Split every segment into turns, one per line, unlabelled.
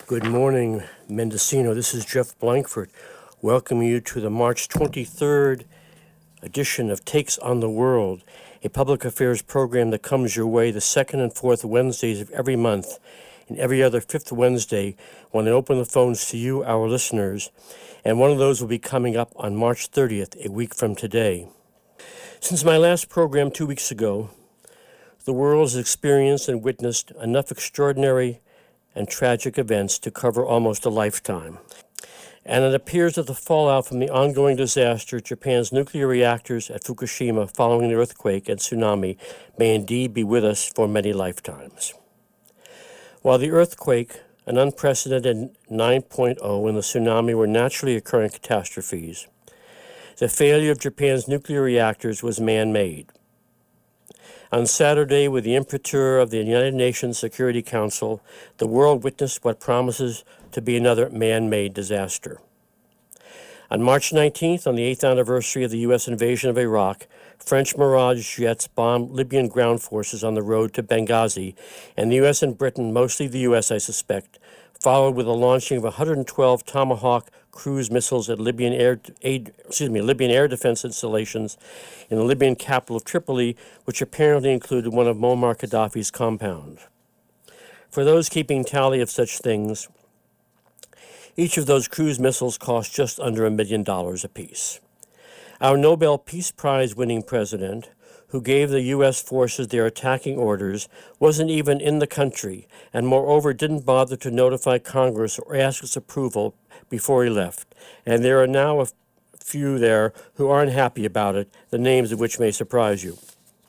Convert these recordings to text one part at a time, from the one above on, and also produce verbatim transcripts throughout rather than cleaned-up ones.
Good morning, Mendocino. This is Jeff Blankford, welcoming you to the March twenty-third edition of Takes on the World, a public affairs program that comes your way the second and fourth Wednesdays of every month, and every other fifth Wednesday when I open the phones to you, our listeners, and one of those will be coming up on March thirtieth, a week from today. Since my last program two weeks ago, the world has experienced and witnessed enough extraordinary and tragic events to cover almost a lifetime. And it appears that the fallout from the ongoing disaster at Japan's nuclear reactors at Fukushima following the earthquake and tsunami may indeed be with us for many lifetimes. While the earthquake, an unprecedented nine point oh, and the tsunami were naturally occurring catastrophes, the failure of Japan's nuclear reactors was man-made. On Saturday, with the imprimatur of the United Nations Security Council, the world witnessed what promises to be another man-made disaster. On March nineteenth, on the eighth anniversary of the U S invasion of Iraq, French Mirage jets bombed Libyan ground forces on the road to Benghazi, and the U S and Britain, mostly the U S I suspect, followed with the launching of one hundred twelve Tomahawk cruise missiles at Libyan air, aid, excuse me, Libyan air defense installations in the Libyan capital of Tripoli, which apparently included one of Muammar Gaddafi's compounds. For those keeping tally of such things, each of those cruise missiles cost just under a million dollars apiece. Our Nobel Peace Prize winning president, who gave the U S forces their attacking orders, wasn't even in the country, and moreover didn't bother to notify Congress or ask its approval before he left. And there are now a few there who aren't happy about it, the names of which may surprise you.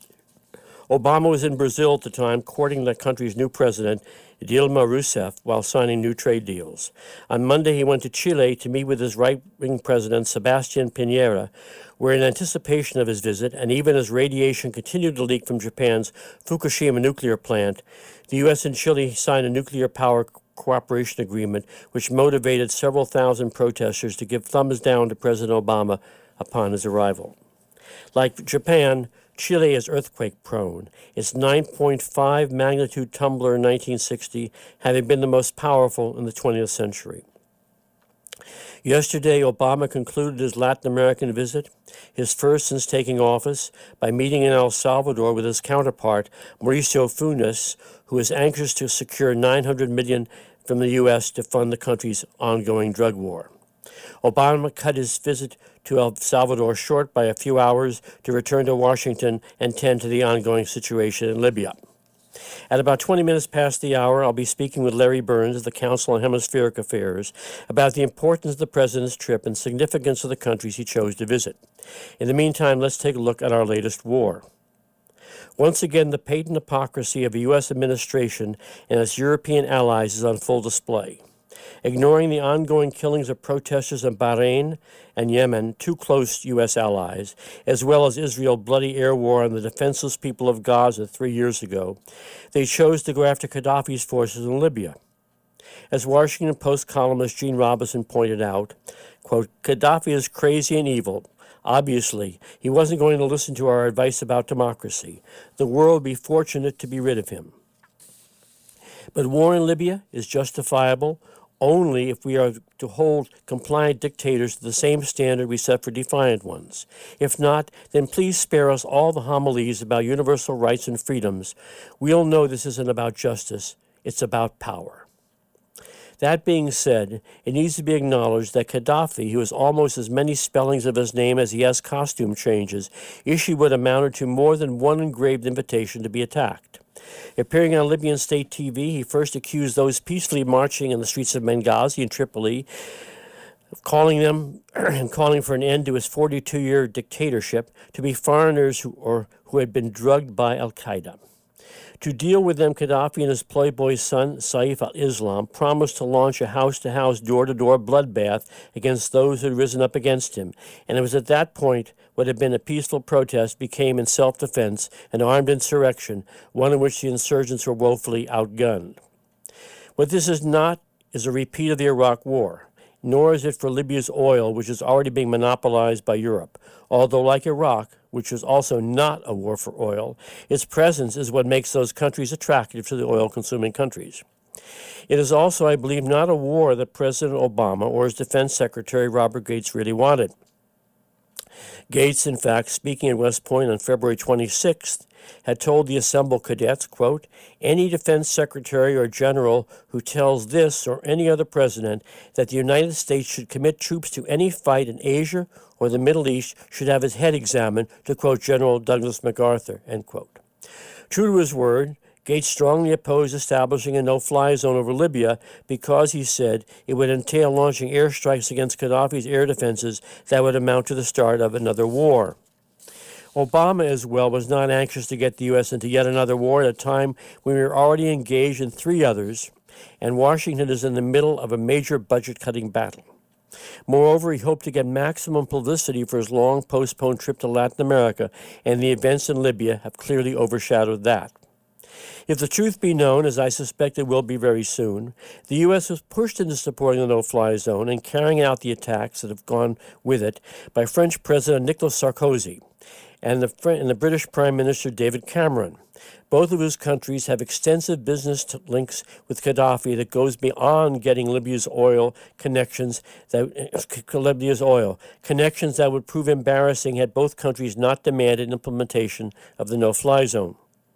Obama was in Brazil at the time, courting the country's new president, Dilma Rousseff, while signing new trade deals. On Monday, he went to Chile to meet with his right-wing president, Sebastián Piñera, where in anticipation of his visit, and even as radiation continued to leak from Japan's Fukushima nuclear plant, the U S and Chile signed a nuclear power cooperation agreement which motivated several thousand protesters to give thumbs down to President Obama upon his arrival. Like Japan, Chile is earthquake-prone, its nine point five magnitude tumbler in nineteen sixty having been the most powerful in the twentieth century. Yesterday, Obama concluded his Latin American visit, his first since taking office, by meeting in El Salvador with his counterpart, Mauricio Funes, who is anxious to secure nine hundred million dollars from the U S to fund the country's ongoing drug war. Obama cut his visit to El Salvador short by a few hours to return to Washington and tend to the ongoing situation in Libya. At about twenty minutes past the hour, I'll be speaking with Larry Burns of the Council on Hemispheric Affairs about the importance of the president's trip and significance of the countries he chose to visit. In the meantime, let's take a look at our latest war. Once again, the patent hypocrisy of a U S administration and its European allies is on full display. Ignoring the ongoing killings of protesters in Bahrain and Yemen, two close U S allies, as well as Israel's bloody air war on the defenseless people of Gaza three years ago, they chose to go after Gaddafi's forces in Libya. As Washington Post columnist Gene Robinson pointed out, quote, Gaddafi is crazy and evil. Obviously, he wasn't going to listen to our advice about democracy. The world would be fortunate to be rid of him. But war in Libya is justifiable only if we are to hold compliant dictators to the same standard we set for defiant ones. If not, then please spare us all the homilies about universal rights and freedoms. We all know this isn't about justice, it's about power. That being said, it needs to be acknowledged that Gaddafi, who has almost as many spellings of his name as he has costume changes, issued what amounted to more than one engraved invitation to be attacked. Appearing on Libyan state T V, he first accused those peacefully marching in the streets of Benghazi and Tripoli of calling them and calling for an end to his forty-two-year dictatorship to be foreigners who, or, who had been drugged by al-Qaeda. To deal with them, Gaddafi and his playboy son, Saif al-Islam, promised to launch a house-to-house, door-to-door bloodbath against those who had risen up against him. And it was at that point what had been a peaceful protest became, in self-defense, an armed insurrection, one in which the insurgents were woefully outgunned. What this is not is a repeat of the Iraq War, nor is it for Libya's oil, which is already being monopolized by Europe. Although, like Iraq, which is also not a war for oil, its presence is what makes those countries attractive to the oil-consuming countries. It is also, I believe, not a war that President Obama or his Defense Secretary Robert Gates really wanted. Gates, in fact, speaking at West Point on February twenty-sixth, had told the assembled cadets, quote, "Any defense secretary or general who tells this or any other president that the United States should commit troops to any fight in Asia or the Middle East should have his head examined," to quote General Douglas MacArthur, end quote. True to his word, Gates strongly opposed establishing a no-fly zone over Libya because, he said, it would entail launching airstrikes against Gaddafi's air defenses that would amount to the start of another war. Obama, as well, was not anxious to get the U S into yet another war at a time when we were already engaged in three others, and Washington is in the middle of a major budget-cutting battle. Moreover, he hoped to get maximum publicity for his long-postponed trip to Latin America, and the events in Libya have clearly overshadowed that. If the truth be known, as I suspect it will be very soon, the U S was pushed into supporting the no-fly zone and carrying out the attacks that have gone with it by French President Nicolas Sarkozy and the, French, and the British Prime Minister David Cameron. Both of whose countries have extensive business t- links with Gaddafi that goes beyond getting Libya's oil connections that uh, Libya's oil connections that would prove embarrassing had both countries not demanded implementation of the no-fly zone.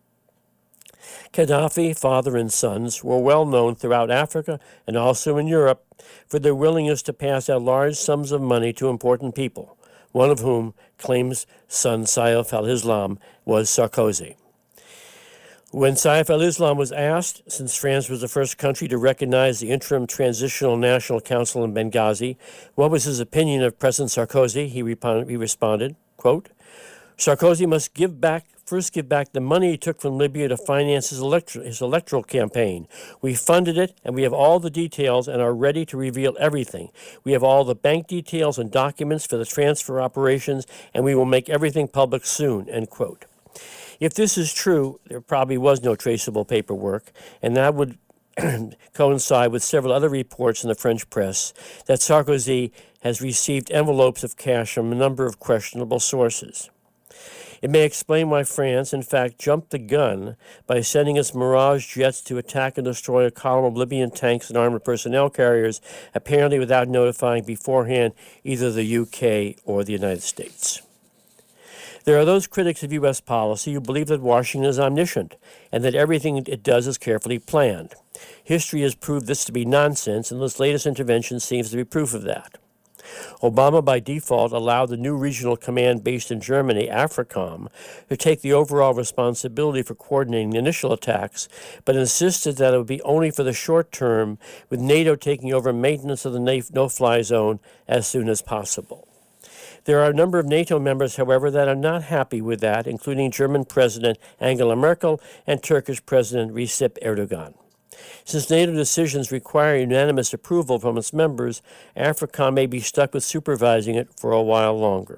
Gaddafi, father and sons, were well known throughout Africa and also in Europe for their willingness to pass out large sums of money to important people, one of whom claims son Saif al-Islam was Sarkozy. When Saif al-Islam was asked, since France was the first country to recognize the interim Transitional National Council in Benghazi, what was his opinion of President Sarkozy, he, rep- he responded, quote, "Sarkozy must give back First give back the money he took from Libya to finance his, electro- his electoral campaign. We funded it, and we have all the details and are ready to reveal everything. We have all the bank details and documents for the transfer operations, and we will make everything public soon," end quote. If this is true, there probably was no traceable paperwork, and that would coincide with several other reports in the French press that Sarkozy has received envelopes of cash from a number of questionable sources. It may explain why France, in fact, jumped the gun by sending its Mirage jets to attack and destroy a column of Libyan tanks and armored personnel carriers, apparently without notifying beforehand either the U K or the United States. There are those critics of U S policy who believe that Washington is omniscient and that everything it does is carefully planned. History has proved this to be nonsense, and this latest intervention seems to be proof of that. Obama, by default, allowed the new regional command based in Germany, AFRICOM, to take the overall responsibility for coordinating the initial attacks, but insisted that it would be only for the short term, with NATO taking over maintenance of the no-fly zone as soon as possible. There are a number of NATO members, however, that are not happy with that, including German President Angela Merkel and Turkish President Recep Erdogan. Since NATO decisions require unanimous approval from its members, AFRICOM may be stuck with supervising it for a while longer.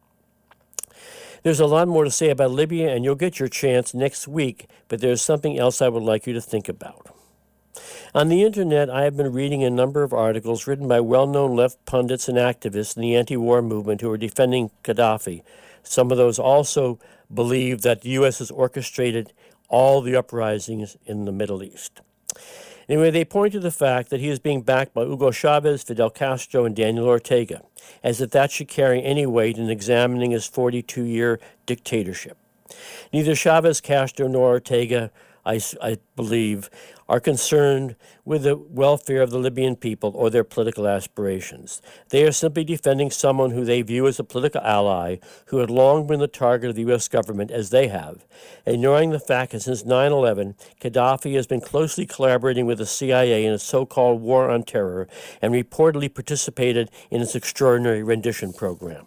There's a lot more to say about Libya, and you'll get your chance next week, but there's something else I would like you to think about. On the internet, I have been reading a number of articles written by well-known left pundits and activists in the anti-war movement who are defending Gaddafi. Some of those also believe that the U S has orchestrated all the uprisings in the Middle East. Anyway, they point to the fact that he is being backed by Hugo Chavez, Fidel Castro, and Daniel Ortega, as if that should carry any weight in examining his forty-two-year dictatorship. Neither Chavez, Castro, nor Ortega, I, I believe, are concerned with the welfare of the Libyan people or their political aspirations. They are simply defending someone who they view as a political ally who had long been the target of the U S government, as they have, ignoring the fact that since nine eleven, Gaddafi has been closely collaborating with the C I A in a so-called war on terror and reportedly participated in its extraordinary rendition program.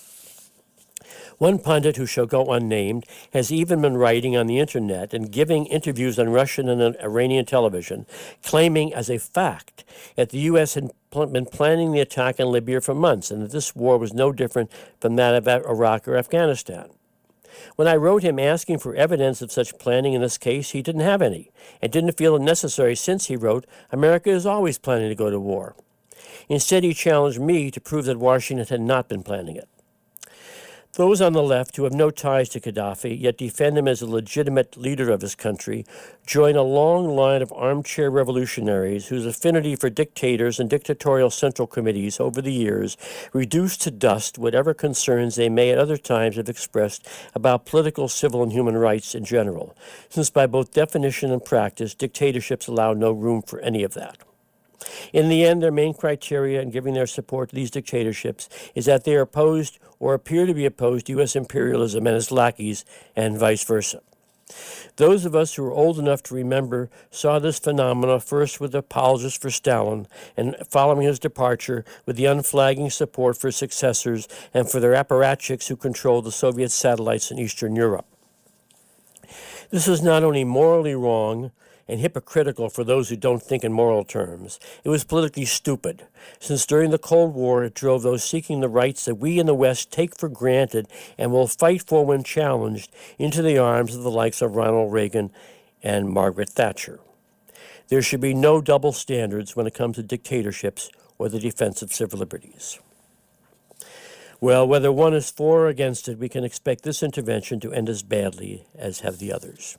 One pundit, who shall go unnamed, has even been writing on the internet and giving interviews on Russian and Iranian television, claiming as a fact that the U S had been planning the attack on Libya for months and that this war was no different from that of Iraq or Afghanistan. When I wrote him asking for evidence of such planning in this case, he didn't have any and didn't feel it necessary since, he wrote, America is always planning to go to war. Instead, he challenged me to prove that Washington had not been planning it. Those on the left who have no ties to Gaddafi, yet defend him as a legitimate leader of his country, join a long line of armchair revolutionaries whose affinity for dictators and dictatorial central committees over the years reduced to dust whatever concerns they may at other times have expressed about political, civil, and human rights in general, since by both definition and practice, dictatorships allow no room for any of that. In the end, their main criteria in giving their support to these dictatorships is that they are opposed or appear to be opposed to U S imperialism and its lackeys, and vice versa. Those of us who are old enough to remember saw this phenomena first with the apologists for Stalin, and following his departure with the unflagging support for his successors and for their apparatchiks who controlled the Soviet satellites in Eastern Europe. This is not only morally wrong and hypocritical for those who don't think in moral terms, it was politically stupid, since during the Cold War it drove those seeking the rights that we in the West take for granted and will fight for when challenged into the arms of the likes of Ronald Reagan and Margaret Thatcher. There should be no double standards when it comes to dictatorships or the defense of civil liberties. Well, whether one is for or against it, we can expect this intervention to end as badly as have the others.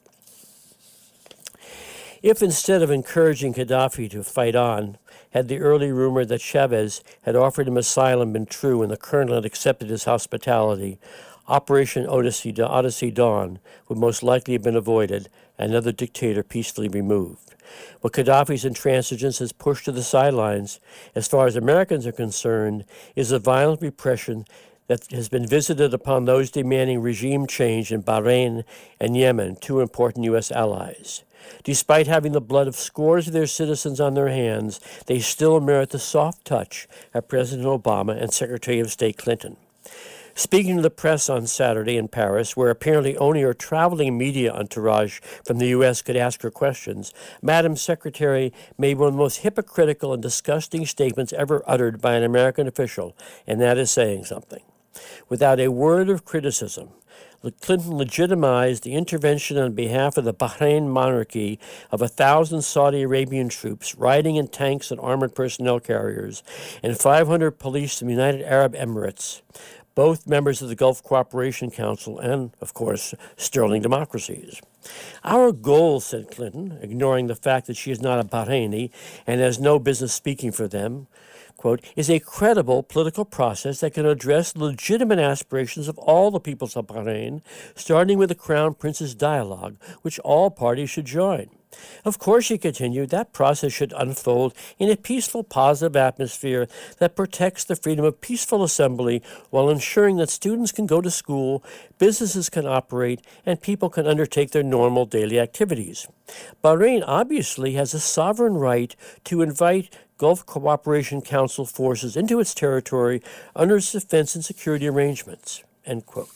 If instead of encouraging Gaddafi to fight on, had the early rumor that Chavez had offered him asylum been true and the colonel had accepted his hospitality, Operation Odyssey, Odyssey Dawn would most likely have been avoided and another dictator peacefully removed. What Gaddafi's intransigence has pushed to the sidelines, as far as Americans are concerned, is a violent repression that has been visited upon those demanding regime change in Bahrain and Yemen, two important U S allies. Despite having the blood of scores of their citizens on their hands, they still merit the soft touch of President Obama and Secretary of State Clinton. Speaking to the press on Saturday in Paris, where apparently only her traveling media entourage from the U S could ask her questions, Madam Secretary made one of the most hypocritical and disgusting statements ever uttered by an American official, and that is saying something. Without a word of criticism, Clinton legitimized the intervention on behalf of the Bahrain monarchy of a thousand Saudi Arabian troops riding in tanks and armored personnel carriers and five hundred police from the United Arab Emirates, both members of the Gulf Cooperation Council and, of course, sterling democracies. Our goal, said Clinton, ignoring the fact that she is not a Bahraini and has no business speaking for them, quote, is a credible political process that can address the legitimate aspirations of all the peoples of Bahrain, starting with the Crown Prince's dialogue, which all parties should join. Of course, she continued, that process should unfold in a peaceful, positive atmosphere that protects the freedom of peaceful assembly while ensuring that students can go to school, businesses can operate, and people can undertake their normal daily activities. Bahrain obviously has a sovereign right to invite Gulf Cooperation Council forces into its territory under its defense and security arrangements, end quote.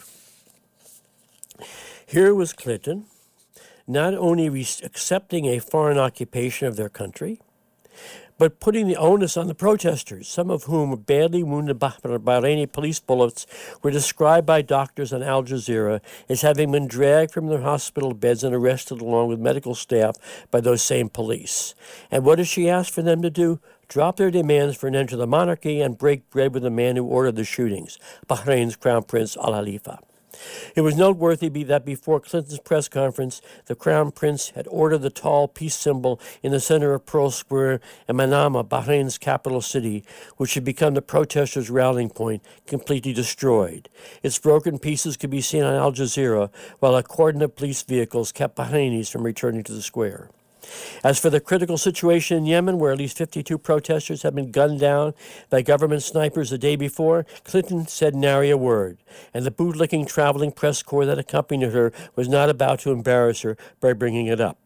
Here was Clinton, not only re- accepting a foreign occupation of their country, but putting the onus on the protesters, some of whom badly wounded Bahraini police bullets were described by doctors on Al Jazeera as having been dragged from their hospital beds and arrested along with medical staff by those same police. And what does she ask for them to do? Drop their demands for an end to the monarchy and break bread with the man who ordered the shootings, Bahrain's Crown Prince Al Khalifa. It was noteworthy that before Clinton's press conference, the Crown Prince had ordered the tall peace symbol in the center of Pearl Square in Manama, Bahrain's capital city, which had become the protesters' rallying point, completely destroyed. Its broken pieces could be seen on Al Jazeera, while a cordon of police vehicles kept Bahrainis from returning to the square. As for the critical situation in Yemen, where at least fifty-two protesters had been gunned down by government snipers the day before, Clinton said nary a word, and the bootlicking traveling press corps that accompanied her was not about to embarrass her by bringing it up.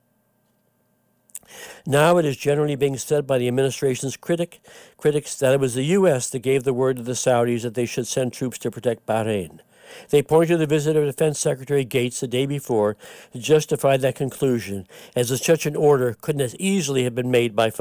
Now it is generally being said by the administration's critic, critics that it was the U S that gave the word to the Saudis that they should send troops to protect Bahrain. They point to the visit of Defense Secretary Gates the day before to justify that conclusion, as if such an order couldn't as easily have been made by phone.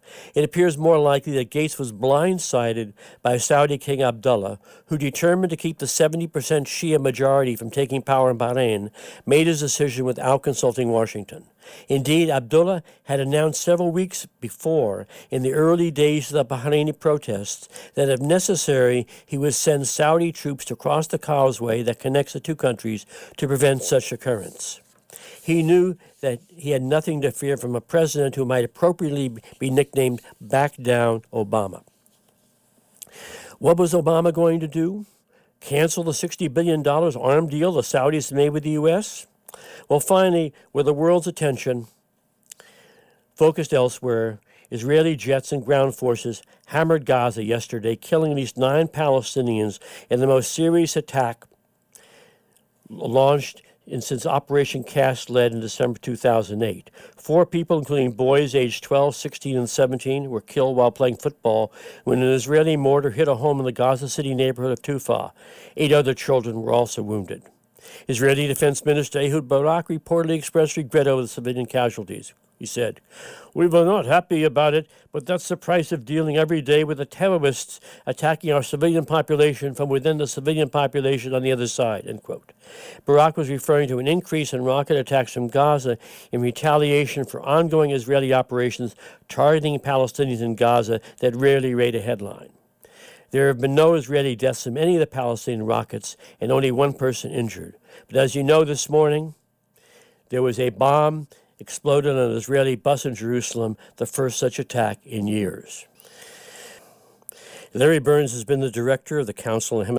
It appears more likely that Gates was blindsided by Saudi King Abdullah, who, determined to keep the seventy percent Shia majority from taking power in Bahrain, made his decision without consulting Washington. Indeed, Abdullah had announced several weeks before, in the early days of the Bahraini protests, that if necessary, he would send Saudi troops to cross the causeway that connects the two countries to prevent such occurrence. He knew that he had nothing to fear from a president who might appropriately be nicknamed Back Down Obama. What was Obama going to do? Cancel the sixty billion dollars arms deal the Saudis made with the U S? Well, finally, with the world's attention focused elsewhere, Israeli jets and ground forces hammered Gaza yesterday, killing at least nine Palestinians in the most serious attack launched in, since Operation Cast Lead in December two thousand eight. Four people, including boys aged twelve, sixteen, and seventeen, were killed while playing football when an Israeli mortar hit a home in the Gaza City neighborhood of Tufa. Eight other children were also wounded. Israeli Defense Minister Ehud Barak reportedly expressed regret over the civilian casualties. He said, "We were not happy about it, but that's the price of dealing every day with the terrorists attacking our civilian population from within the civilian population on the other side," end quote. Barak was referring to an increase in rocket attacks from Gaza in retaliation for ongoing Israeli operations targeting Palestinians in Gaza that rarely rate a headline. There have been no Israeli deaths from any of the Palestinian rockets and only one person injured. But as you know, this morning, there was a bomb exploded on an Israeli bus in Jerusalem, the first such attack in years. Larry Burns has been the director of the Council on